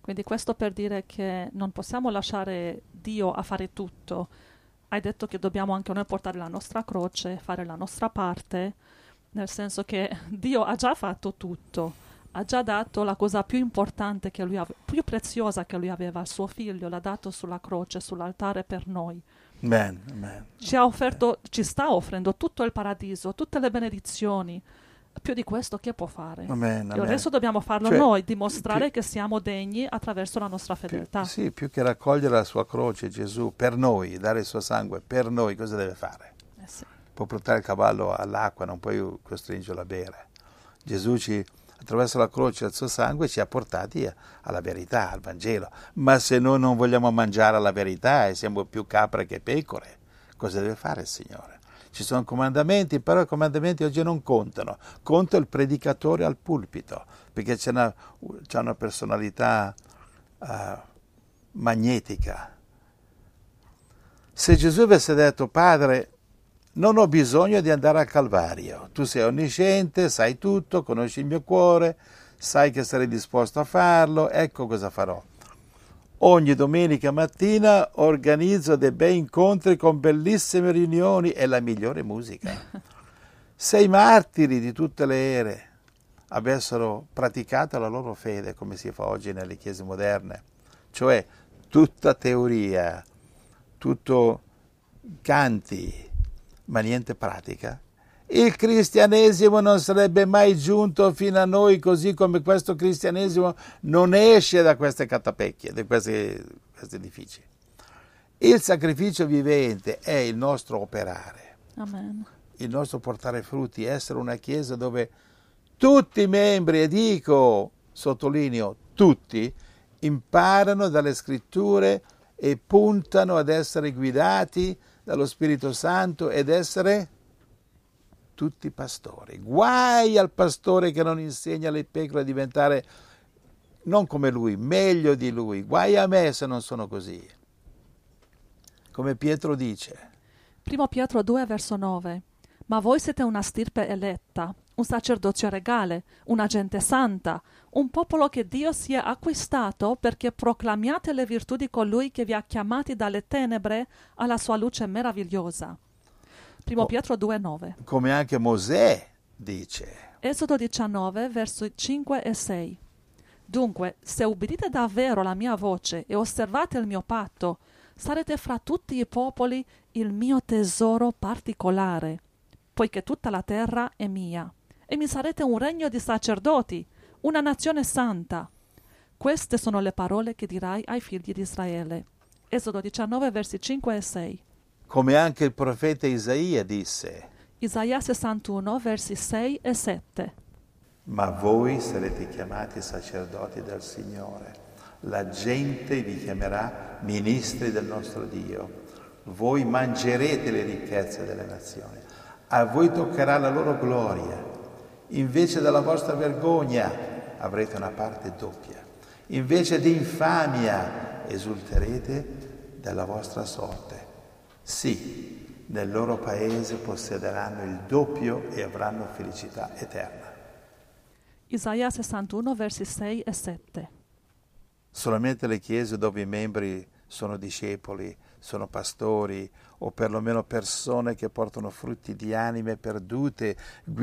Quindi questo per dire che non possiamo lasciare Dio a fare tutto. Hai detto che dobbiamo anche noi portare la nostra croce, fare la nostra parte, nel senso che Dio ha già fatto tutto, ha già dato la cosa più importante che più preziosa che lui aveva, il suo figlio, l'ha dato sulla croce, sull'altare per noi. Amen, amen. Ci ha offerto, ci sta offrendo tutto il paradiso, tutte le benedizioni. Più di questo che può fare? Amen, E amen. adesso dobbiamo farlo Cioè, noi, dimostrare più- che siamo degni attraverso la nostra fedeltà. Sì, più che raccogliere la sua croce, Gesù, per noi, dare il suo sangue, per noi, cosa deve fare? Sì. Può portare il cavallo all'acqua, non puoi costringerlo a bere. Gesù attraverso la croce e il suo sangue ci ha portati alla verità, al Vangelo. Ma se noi non vogliamo mangiare la verità e siamo più capre che pecore, cosa deve fare il Signore? Ci sono comandamenti, però i comandamenti oggi non contano. Conta il predicatore al pulpito, perché c'è una personalità magnetica. Se Gesù avesse detto: Padre, non ho bisogno di andare al Calvario, tu sei onnisciente, sai tutto, conosci il mio cuore, sai che sarei disposto a farlo, ecco cosa farò. Ogni domenica mattina organizzo dei bei incontri con bellissime riunioni e la migliore musica. Se i martiri di tutte le ere avessero praticato la loro fede, come si fa oggi nelle chiese moderne, cioè tutta teoria, tutto canti, ma niente pratica, il cristianesimo non sarebbe mai giunto fino a noi, così come questo cristianesimo non esce da queste catapecchie, da questi edifici. Il sacrificio vivente è il nostro operare, Amen. il nostro portare frutti, essere una chiesa dove tutti i membri, e dico, sottolineo, tutti, imparano dalle scritture e puntano ad essere guidati dallo Spirito Santo ed essere tutti pastori. Guai al pastore che non insegna alle pecore a diventare non come lui, meglio di lui. Guai a me se non sono così. Come Pietro dice. 1 Pietro 2, verso 9. Ma voi siete una stirpe eletta, un sacerdozio regale, una gente santa, un popolo che Dio si è acquistato perché proclamiate le virtù di colui che vi ha chiamati dalle tenebre alla sua luce meravigliosa. 1 Pietro 2, 9. Come anche Mosè dice. Esodo 19, versi 5 e 6. Dunque, se ubbidite davvero la mia voce e osservate il mio patto, sarete fra tutti i popoli il mio tesoro particolare, poiché tutta la terra è mia, e mi sarete un regno di sacerdoti, una nazione santa. Queste sono le parole che dirai ai figli di Israele. Esodo 19, versi 5 e 6. Come anche il profeta Isaia disse. Isaia 61, versi 6 e 7. Ma voi sarete chiamati sacerdoti del Signore. La gente vi chiamerà ministri del nostro Dio. Voi mangerete le ricchezze delle nazioni. A voi toccherà la loro gloria. Invece della vostra vergogna avrete una parte doppia. Invece di infamia esulterete della vostra sorte. Sì, nel loro paese possederanno il doppio e avranno felicità eterna. Isaia 61, versi 6 e 7. Solamente le chiese dove i membri sono discepoli, sono pastori o perlomeno persone che portano frutti di anime perdute,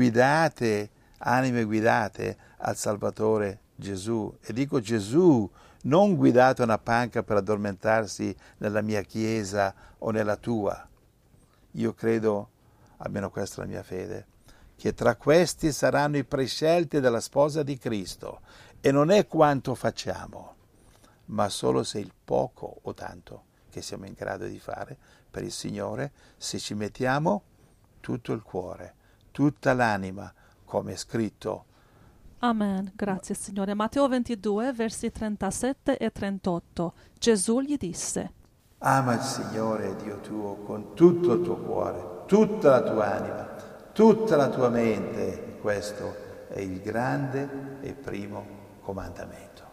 anime guidate al Salvatore Gesù. E dico Gesù, non guidate una panca per addormentarsi nella mia chiesa o nella tua. Io credo, almeno questa è la mia fede, che tra questi saranno i prescelti della sposa di Cristo. E non è quanto facciamo, ma solo se il poco o tanto che siamo in grado di fare per il Signore, se ci mettiamo tutto il cuore, tutta l'anima, come è scritto. Amen, grazie Signore. Matteo 22, versi 37 e 38. Gesù gli disse: Ama il Signore Dio tuo con tutto il tuo cuore, tutta la tua anima, tutta la tua mente. Questo è il grande e primo comandamento.